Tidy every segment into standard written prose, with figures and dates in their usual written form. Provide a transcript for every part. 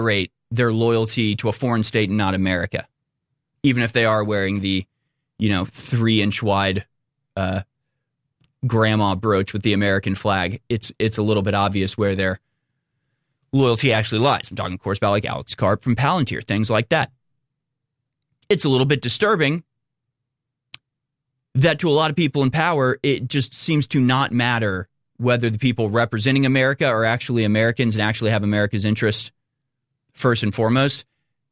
rate their loyalty to a foreign state and not America, even if they are wearing the, 3-inch wide grandma brooch with the American flag. It's a little bit obvious where their loyalty actually lies. I'm talking, of course, about like Alex Karp from Palantir, things like that. It's a little bit disturbing that to a lot of people in power, it just seems to not matter whether the people representing America are actually Americans and actually have America's interest first and foremost.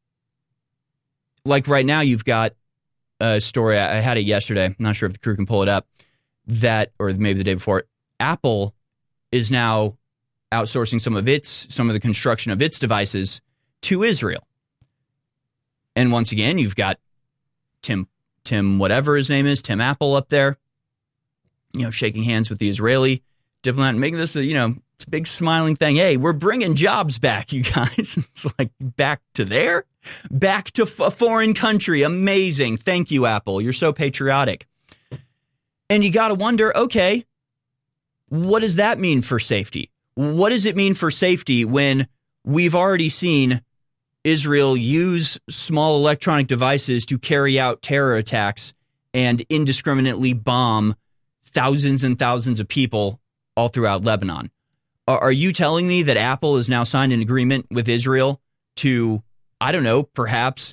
Like right now, you've got a story, I had it yesterday, I'm not sure if the crew can pull it up, that, or maybe the day before, Apple is now outsourcing some of the construction of its devices to Israel. And once again, you've got Tim, whatever his name is, Tim Apple up there, shaking hands with the Israeli diplomat and making this it's a big smiling thing. Hey, we're bringing jobs back, you guys. It's like, back to there? Back to a foreign country. Amazing. Thank you, Apple. You're so patriotic. And you got to wonder, okay, what does that mean for safety? What does it mean for safety when we've already seen Israel use small electronic devices to carry out terror attacks and indiscriminately bomb thousands and thousands of people all throughout Lebanon? Are you telling me that Apple has now signed an agreement with Israel to, I don't know, perhaps,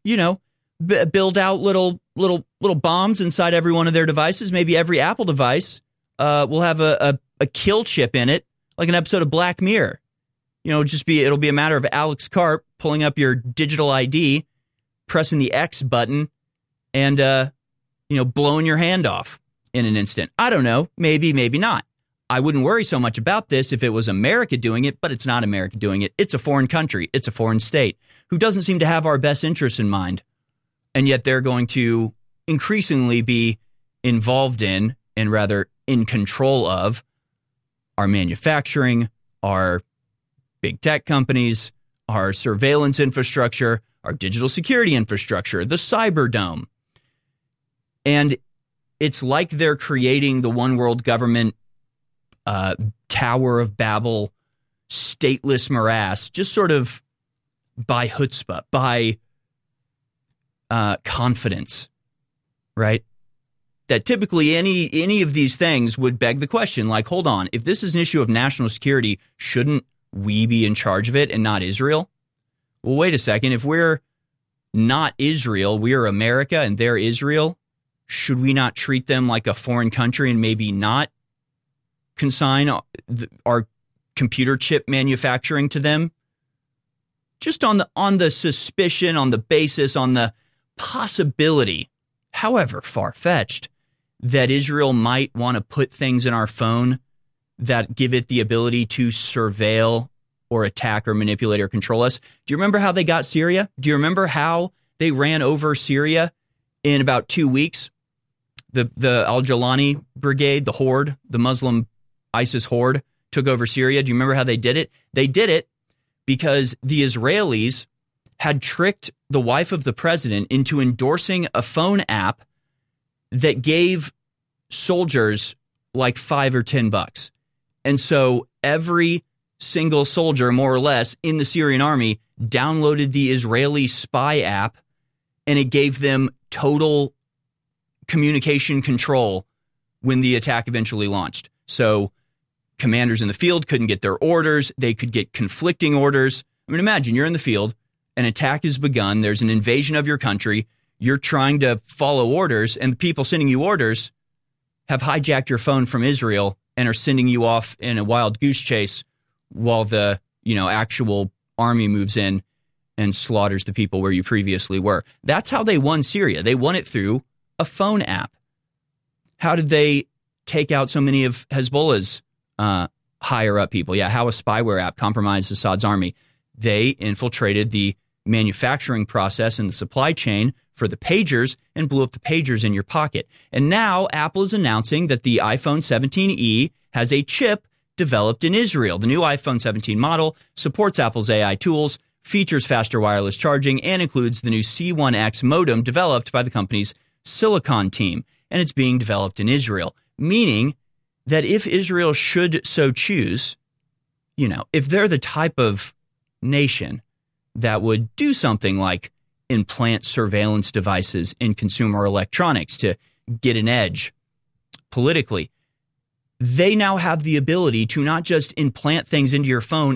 build out little bombs inside every one of their devices? Maybe every Apple device will have a kill chip in it, like an episode of Black Mirror. It'll be a matter of Alex Karp pulling up your digital ID, pressing the X button, and blowing your hand off in an instant. I don't know. Maybe not. I wouldn't worry so much about this if it was America doing it, but it's not America doing it. It's a foreign country. It's a foreign state who doesn't seem to have our best interests in mind. And yet they're going to increasingly be involved in, and rather in control of, our manufacturing, our big tech companies, our surveillance infrastructure, our digital security infrastructure, the cyber dome. And it's like they're creating the one world government Tower of Babel, stateless morass, just sort of by chutzpah, by confidence, right? That typically any of these things would beg the question, like, hold on, if this is an issue of national security, shouldn't we be in charge of it and not Israel? Well, wait a second. If we're not Israel, we are America and they're Israel, should we not treat them like a foreign country and maybe not consign our computer chip manufacturing to them? Just on the suspicion, on the basis, on the possibility, however far-fetched, that Israel might want to put things in our phone that give it the ability to surveil or attack or manipulate or control us. Do you remember how they got Syria? Do you remember how they ran over Syria in about 2 weeks? The Al-Jalani brigade, the horde, the Muslim ISIS horde took over Syria. Do you remember how they did it? They did it because the Israelis had tricked the wife of the president into endorsing a phone app that gave soldiers like $5 or $10. And so every single soldier, more or less, in the Syrian army downloaded the Israeli spy app, and it gave them total communication control when the attack eventually launched. So commanders in the field couldn't get their orders. They could get conflicting orders. I mean, imagine you're in the field, an attack has begun, there's an invasion of your country, you're trying to follow orders, and the people sending you orders have hijacked your phone from Israel and are sending you off in a wild goose chase while the, actual army moves in and slaughters the people where you previously were. That's how they won Syria. They won it through a phone app. How did they take out so many of Hezbollah's higher up people? Yeah, how a spyware app compromised Assad's army. They infiltrated the manufacturing process and the supply chain for the pagers and blew up the pagers in your pocket. And now Apple is announcing that the iPhone 17e has a chip developed in Israel. The new iPhone 17 model supports Apple's AI tools, features faster wireless charging, and includes the new C1X modem developed by the company's Silicon team. And it's being developed in Israel, meaning that if Israel should so choose, if they're the type of nation that would do something like implant surveillance devices in consumer electronics to get an edge politically. They now have the ability to not just implant things into your phone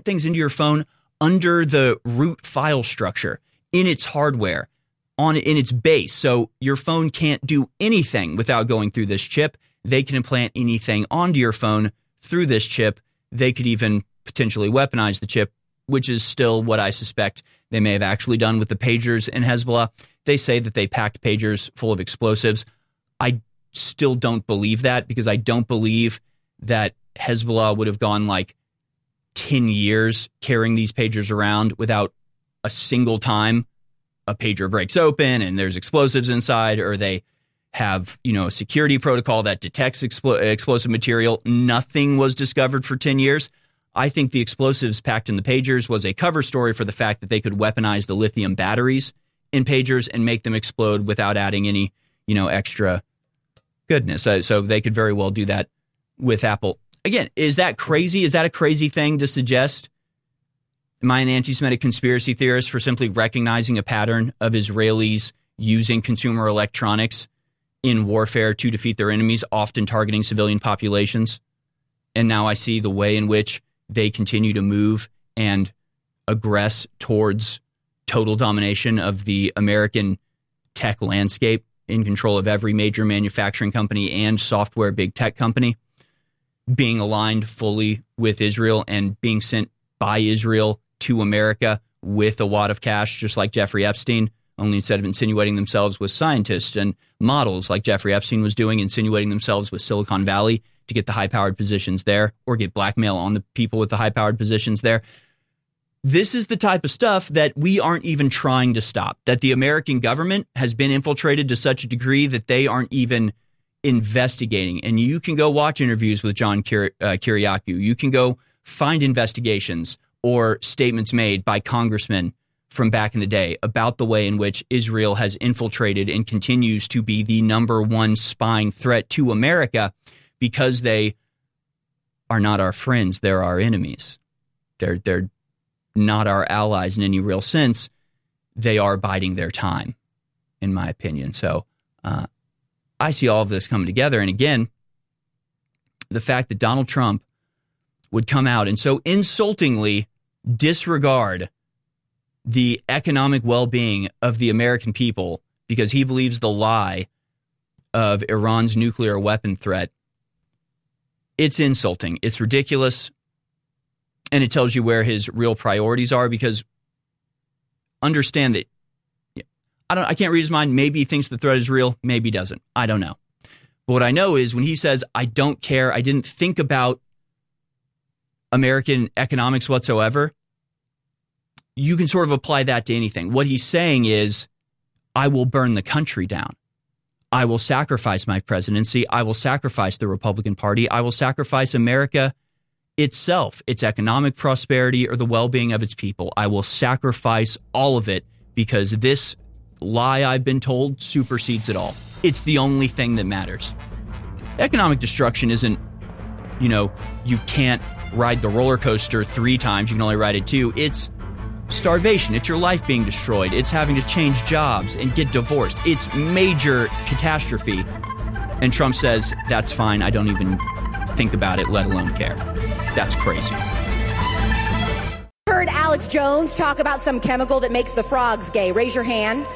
under the root file structure in its hardware, in its base. So your phone can't do anything without going through this chip. They can implant anything onto your phone through this chip. They could even potentially weaponize the chip, which is still what I suspect they may have actually done with the pagers in Hezbollah. They say that they packed pagers full of explosives. I still don't believe that, because I don't believe that Hezbollah would have gone like 10 years carrying these pagers around without a single time a pager breaks open and there's explosives inside, or they have, a security protocol that detects explosive material. Nothing was discovered for 10 years. I think the explosives packed in the pagers was a cover story for the fact that they could weaponize the lithium batteries in pagers and make them explode without adding any, extra goodness. So they could very well do that with Apple. Again, is that crazy? Is that a crazy thing to suggest? Am I an anti-Semitic conspiracy theorist for simply recognizing a pattern of Israelis using consumer electronics in warfare to defeat their enemies, often targeting civilian populations? And now I see the way in which they continue to move and aggress towards total domination of the American tech landscape, in control of every major manufacturing company and software big tech company, being aligned fully with Israel and being sent by Israel to America with a wad of cash, just like Jeffrey Epstein, only instead of insinuating themselves with scientists and models like Jeffrey Epstein was doing, insinuating themselves with Silicon Valley to get the high-powered positions there or get blackmail on the people with the high-powered positions there. This is the type of stuff that we aren't even trying to stop, that the American government has been infiltrated to such a degree that they aren't even investigating. And you can go watch interviews with John Kiriakou. You can go find investigations or statements made by congressmen from back in the day about the way in which Israel has infiltrated and continues to be the number one spying threat to America, because they are not our friends. They're our enemies. They're not our allies in any real sense. They are biding their time, in my opinion. So I see all of this coming together. And again, the fact that Donald Trump would come out and so insultingly disregard the economic well-being of the American people because he believes the lie of Iran's nuclear weapon threat, it's insulting. It's ridiculous. And it tells you where his real priorities are, because understand that I can't read his mind. Maybe he thinks the threat is real. Maybe he doesn't. I don't know. But what I know is when he says, I don't care, I didn't think about American economics whatsoever, you can sort of apply that to anything. What he's saying is, I will burn the country down. I will sacrifice my presidency. I will sacrifice the Republican Party. I will sacrifice America itself, its economic prosperity, or the well-being of its people. I will sacrifice all of it because this lie I've been told supersedes it all. It's the only thing that matters. Economic destruction isn't, you can't ride the roller coaster 3 times, you can only ride it 2. It's starvation. It's your life being destroyed. It's having to change jobs and get divorced. It's major catastrophe. And Trump says, that's fine. I don't even think about it, let alone care. That's crazy. Heard Alex Jones talk about some chemical that makes the frogs gay. Raise your hand.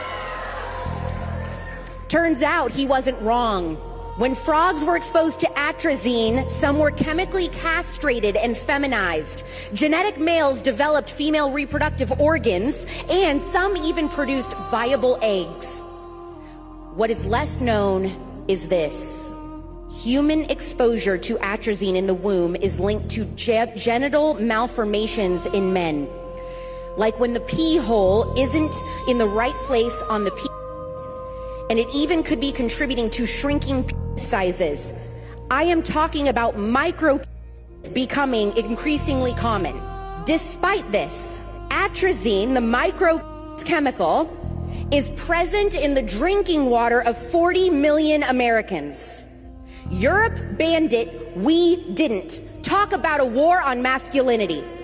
Turns out he wasn't wrong. When frogs were exposed to atrazine, some were chemically castrated and feminized. Genetic males developed female reproductive organs, and some even produced viable eggs. What is less known is this. Human exposure to atrazine in the womb is linked to genital malformations in men. Like when the pee hole isn't in the right place on the pee, and it even could be contributing to shrinking pee sizes. I am talking about micro becoming increasingly common. Despite this, atrazine, the micro chemical, is present in the drinking water of 40 million Americans. Europe banned it, we didn't. Talk about a war on masculinity.